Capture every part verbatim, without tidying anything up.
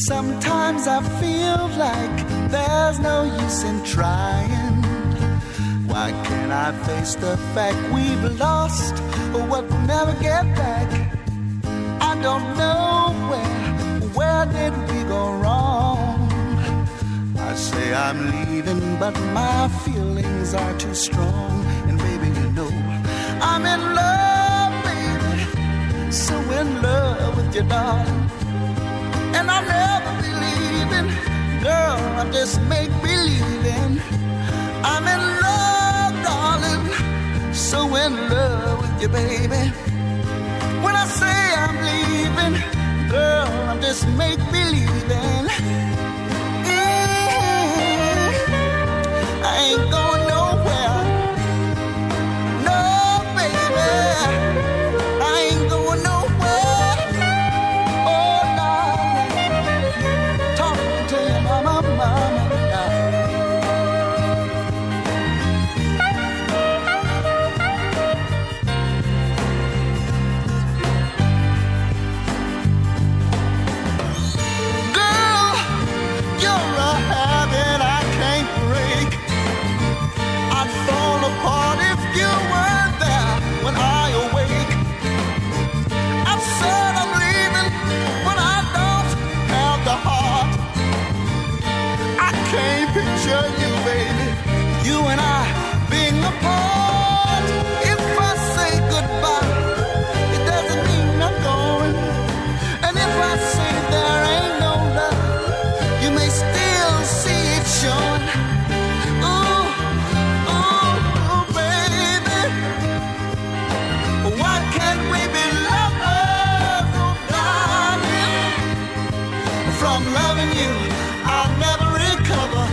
Sometimes I feel like there's no use in trying. Why can't I face the fact we've lost what we'll never get back? I don't know where, where did we go wrong? I say I'm leaving, but my feelings are too strong. And baby, you know, I'm in love, baby, so in love with you, darling. And I'll never be leaving, girl, I'm just make-believing. I'm in love, darling, so in love with you, baby. When I say I'm leaving, girl, I'm just make-believing. Mm-hmm. I ain't going nowhere. No, baby, I ain't going nowhere. Oh, darling, talking to you, mama, mama. Picture you, baby, you and I being apart. If I say goodbye, it doesn't mean I'm going. And if I say there ain't no love, you may still see it showing. Ooh, ooh, ooh, baby, why can't we be lovers, oh darling? From loving you, I'll never recover.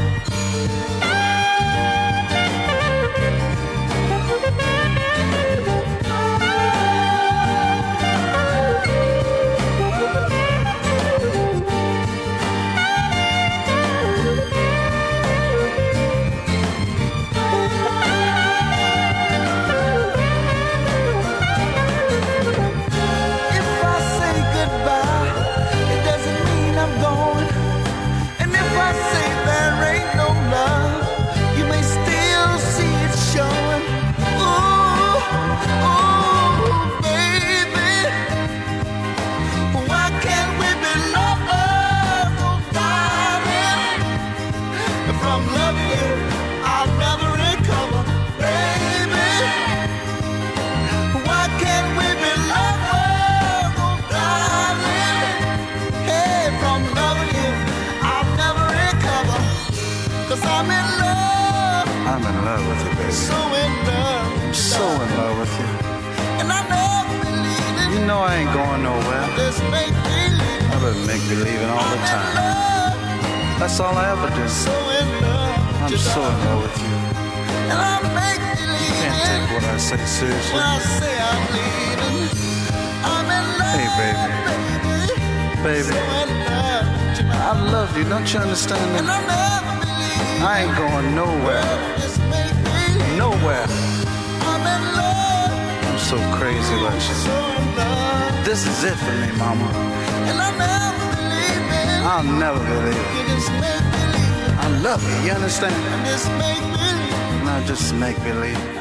I'm in love with you, baby. So in love. So in love with you. And I never believe it. You know I ain't going nowhere. Just make believe. I've been make believing all the time. That's all I ever do. So in love. I'm so in love with you. And I make believe. You can't take what I say seriously. When I say I'm leaving, I'm in love. Hey, baby. Baby. So in love. I love you. Don't you understand that? And I never believe. I ain't going nowhere. Nowhere. I'm in love. I'm so crazy about you. So in love. This is it for me, mama. And I never believe it. I'll never believe it. You just make believe. I love you, you understand? And just make believe. And I just make believe.